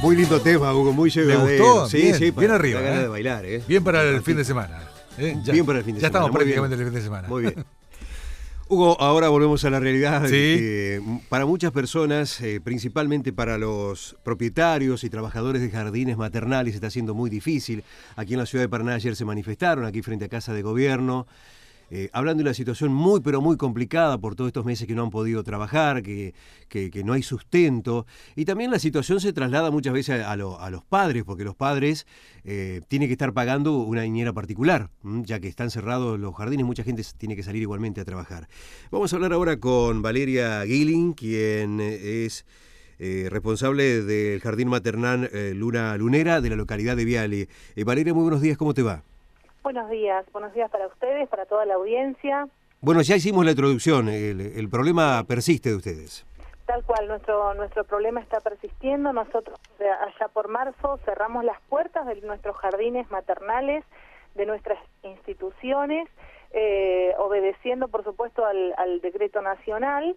Muy lindo tema, Hugo, muy llevadero. ¿Le gustó? Sí, Bien, sí, bien arriba. da ganas de bailar, ¿eh? Bien para el fin de semana. Bien para el fin de semana. Ya estamos muy prácticamente en bien. el fin de semana. Muy bien. Hugo, ahora volvemos a la realidad. Sí. Para muchas personas, principalmente para los propietarios y trabajadores de jardines maternales, está siendo muy difícil. Aquí en la ciudad de Paraná ayer se manifestaron, aquí frente a Casa de Gobierno, hablando de una situación muy, pero muy complicada por todos estos meses que no han podido trabajar, que no hay sustento. Y también la situación se traslada muchas veces a los padres, porque los padres tienen que estar pagando una niñera particular, ya que están cerrados los jardines, mucha gente tiene que salir igualmente a trabajar. Vamos a hablar ahora con Valeria Guilin, quien es responsable del Jardín Maternal Luna Lunera de la localidad de Viale. Valeria, muy buenos días, ¿cómo te va? Buenos días para ustedes, para toda la audiencia. Bueno, ya hicimos la introducción, el problema persiste de ustedes. Tal cual, nuestro problema está persistiendo. Nosotros allá por marzo cerramos las puertas de nuestros jardines maternales, de nuestras instituciones, obedeciendo por supuesto al decreto nacional.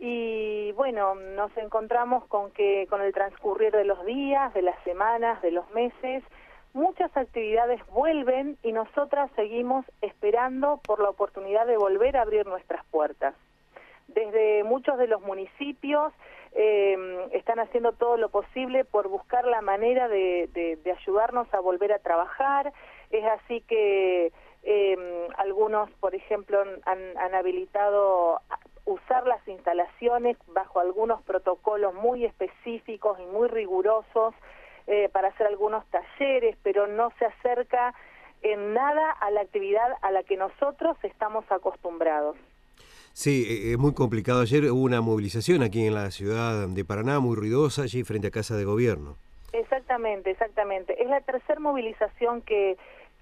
Y bueno, nos encontramos con que con el transcurrir de los días, de las semanas, de los meses, muchas actividades vuelven y nosotras seguimos esperando por la oportunidad de volver a abrir nuestras puertas. Desde muchos de los municipios están haciendo todo lo posible por buscar la manera de ayudarnos a volver a trabajar. Es así que algunos, por ejemplo, han habilitado usar las instalaciones bajo algunos protocolos muy específicos y muy rigurosos, para hacer algunos talleres, pero no se acerca en nada a la actividad a la que nosotros estamos acostumbrados. Sí, es muy complicado. Ayer hubo una movilización aquí en la ciudad de Paraná, muy ruidosa, allí frente a Casa de Gobierno. Exactamente. Es la tercera movilización que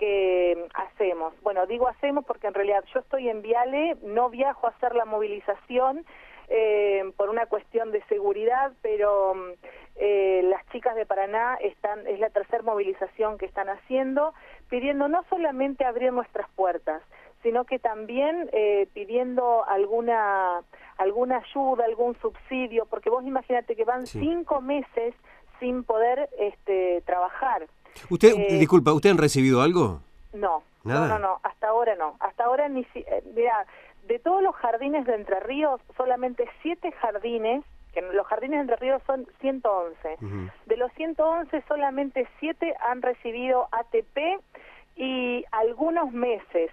hacemos. Bueno, digo hacemos porque en realidad yo estoy en Viale, no viajo a hacer la movilización por una cuestión de seguridad, pero las chicas de Paraná es la tercera movilización que están haciendo, pidiendo no solamente abrir nuestras puertas, sino que también pidiendo alguna ayuda, algún subsidio, porque vos imagínate que van 5 meses sin poder trabajar. ¿Usted, disculpa, ¿usted han recibido algo? No, ¿Nada? no, hasta ahora no. Hasta ahora mirá, de todos los jardines de Entre Ríos, solamente 7 jardines, que los jardines de Entre Ríos son 111. De los 111, solamente 7 han recibido ATP y algunos meses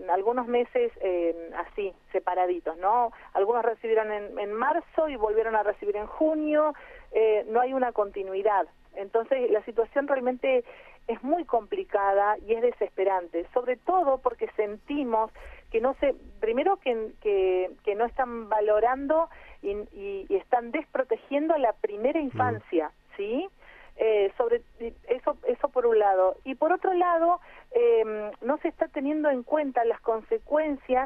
así, separaditos, ¿no? Algunos recibieron en marzo y volvieron a recibir en junio, no hay una continuidad. Entonces, la situación realmente es muy complicada y es desesperante, sobre todo porque sentimos que primero que no están valorando y están desprotegiendo a la primera infancia, ¿sí? Sobre eso por un lado, y por otro lado no se está teniendo en cuenta las consecuencias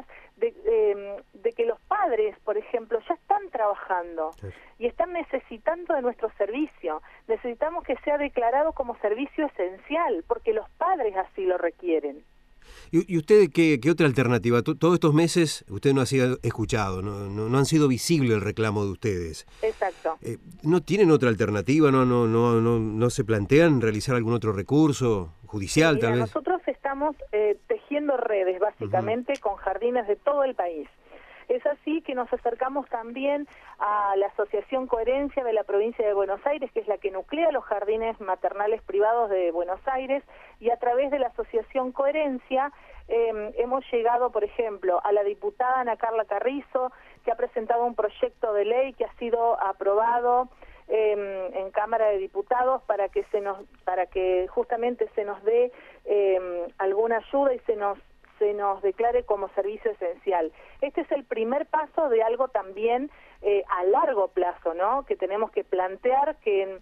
de que los padres, por ejemplo, ya están trabajando y están necesitando de nuestro servicio. Necesitamos que sea declarado como servicio esencial porque los padres así lo requieren. ¿Y usted qué otra alternativa? Todos estos meses usted no ha sido escuchado, no han sido visible el reclamo de ustedes. Exacto. ¿No tienen otra alternativa? ¿No se plantean realizar algún otro recurso judicial, Mira, tal vez? Nosotros estamos tejiendo redes, básicamente, con jardines de todo el país. Es así que nos acercamos también a la Asociación Coherencia de la provincia de Buenos Aires, que es la que nuclea los jardines maternales privados de Buenos Aires, y a través de la Asociación Coherencia hemos llegado, por ejemplo, a la diputada Ana Carla Carrizo, que ha presentado un proyecto de ley que ha sido aprobado en Cámara de Diputados para que justamente se nos dé alguna ayuda y se nos declare como servicio esencial. Este es el primer paso de algo también a largo plazo, ¿no? Que tenemos que plantear que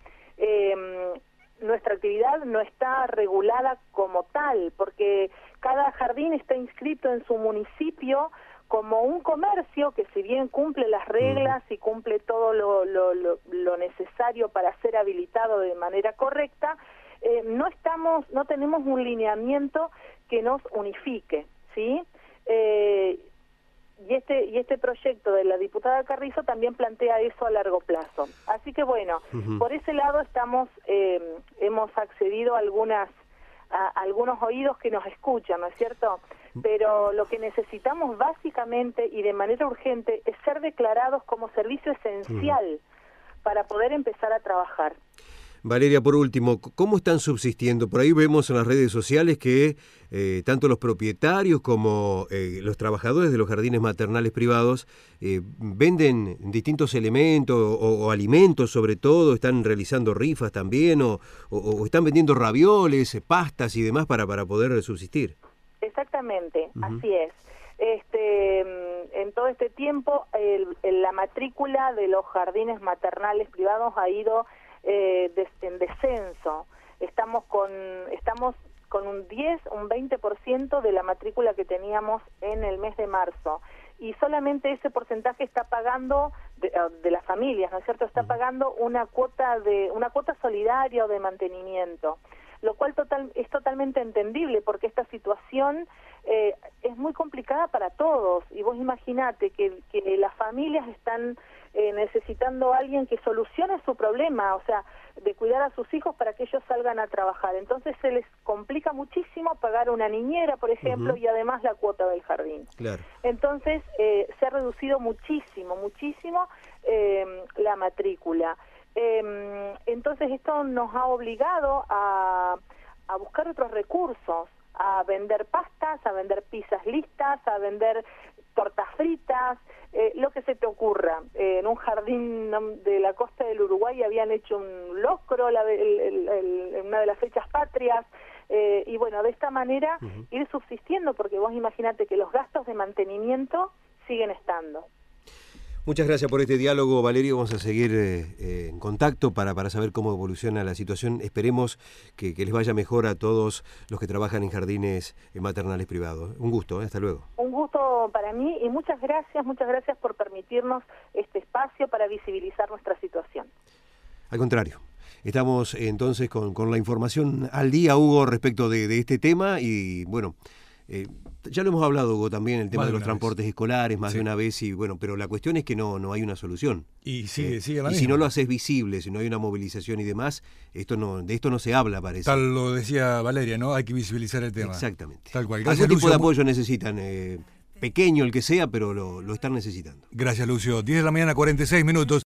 nuestra actividad no está regulada como tal, porque cada jardín está inscrito en su municipio como un comercio que, si bien cumple las reglas y cumple todo lo necesario para ser habilitado de manera correcta, no tenemos un lineamiento que nos unifique, ¿sí? y este proyecto de la diputada Carrizo también plantea eso a largo plazo. Así que bueno, por ese lado hemos accedido a algunos oídos que nos escuchan, ¿no es cierto? Pero lo que necesitamos básicamente y de manera urgente es ser declarados como servicio esencial para poder empezar a trabajar. Valeria, por último, ¿cómo están subsistiendo? Por ahí vemos en las redes sociales que tanto los propietarios como los trabajadores de los jardines maternales privados venden distintos elementos o alimentos sobre todo, están realizando rifas también o están vendiendo ravioles, pastas y demás para poder subsistir. Exactamente, así es. En todo este tiempo la matrícula de los jardines maternales privados ha ido en descenso. Estamos con un 20% de la matrícula que teníamos en el mes de marzo, y solamente ese porcentaje está pagando de las familias, ¿no es cierto? Está pagando una cuota solidaria o de mantenimiento, lo cual es totalmente entendible, porque esta situación es muy complicada para todos, y vos imaginate que las familias están necesitando a alguien que solucione su problema, o sea, de cuidar a sus hijos para que ellos salgan a trabajar. Entonces se les complica muchísimo pagar una niñera, por ejemplo, y además la cuota del jardín. Claro. Entonces se ha reducido muchísimo la matrícula. Entonces esto nos ha obligado a buscar otros recursos, a vender pastas, a vender pizzas listas, a vender tortas fritas, lo que se te ocurra. En un jardín de la costa del Uruguay habían hecho un locro en una de las fechas patrias, y bueno, de esta manera ir subsistiendo, porque vos imaginate que los gastos de mantenimiento siguen estando. Muchas gracias por este diálogo, Valerio. Vamos a seguir en contacto para saber cómo evoluciona la situación. Esperemos que les vaya mejor a todos los que trabajan en jardines maternales privados. Un gusto, hasta luego. Un gusto para mí, y muchas gracias por permitirnos este espacio para visibilizar nuestra situación. Al contrario. Estamos entonces con la información al día, Hugo, respecto de este tema, y bueno... ya lo hemos hablado, Hugo, también el tema de los transportes escolares más de una vez, y bueno, pero la cuestión es que no hay una solución. Y sigue la y si no lo haces visible, si no hay una movilización y demás, de esto no se habla, parece. Tal lo decía Valeria, ¿no? Hay que visibilizar el tema. Exactamente. Tal cual. Gracias, algún tipo Lucio. de apoyo necesitan, pequeño el que sea, pero lo están necesitando. Gracias, Lucio. 10 de la mañana, 46 minutos.